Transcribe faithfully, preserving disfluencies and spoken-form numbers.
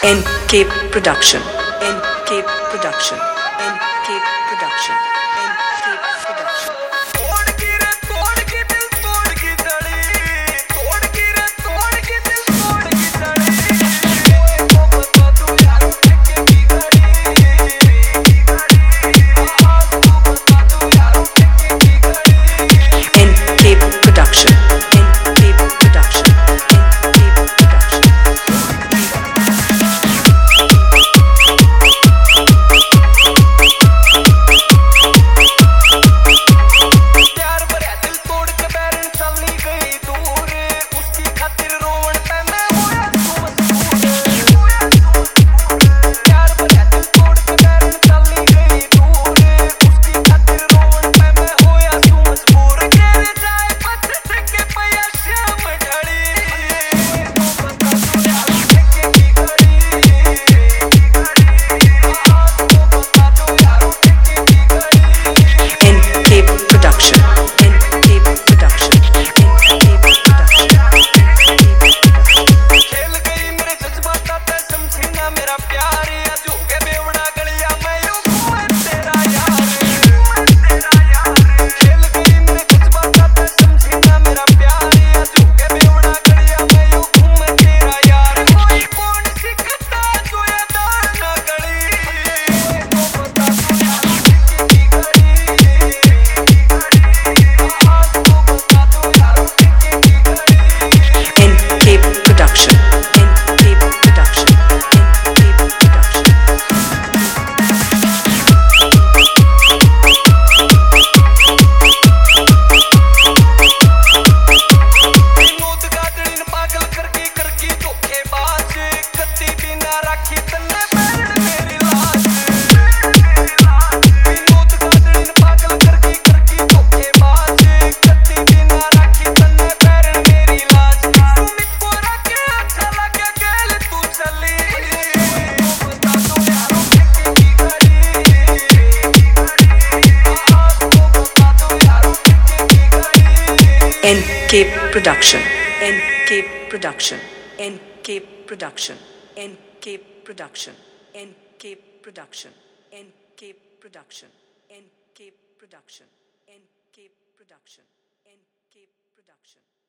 N K Production. N K Production. N K Production. N K Production. तोड़ की रे तोड़ की दिल तोड़ की जड़ी, तोड़ की रे तोड़ की दिल तोड़ की जड़ी। को बता तू यार ठेके की घड़ी, आज को बता तू यार ठेके की घड़ी। N K Production. N K Production. N K Production. प्यार भरा दिल तोड़ के बैरन चली गई दूर, उसकी खातिर रोवण पे मैं होया तू मजबूर। प्यार भरा दिल तोड़ के बैरन चली गई दूर, उसकी खातिर रोवण पे मैं होया तू मजबूर। तेरे जाए पत्थर के पया श्याम ढड़ी, को बता तू यार ठेके की घड़ी, आज को बता तू यार ठेके की घड़ी। N K Production. N K Production. N K Production. खेल गई मेरे जज्बाता ते समझी ना मेरा प्यार, या झूके बेवड़ा गलिया मैं यूं घूमे तेरा यार। खेल गई मेरे जज्बाता ते समझी ना मेरा प्यार, या झूके बेवड़ा गलिया मैं यूं घूमे तेरा यार। कोई कौन सिखता जो ये दान न गली, को बता तू यार ठेके की घड़ी, आज को बता तू यार ठेके की घड़ी। N K Production. N K Production. N K Production. Vinod गाजड़ीन पागल करके करके धोखेबाज, कत्ती बिना राखी तन्ने पैरण मेरी लाज। विनोद गाजड़ीन पागल करके करके धोखेबाज, कत्ती बिना राखी तन्ने पैरण मेरी लाज। सुमित को रखे अच्छा लगे गेल तू चली, को बता तू यार ठेके की घड़ी, आज को बता तू यार ठेके की घड़ी। N K Production. N K Production. N K Production. N K Production. N K Production. N K Production. N K Production. N K Production. N K Production.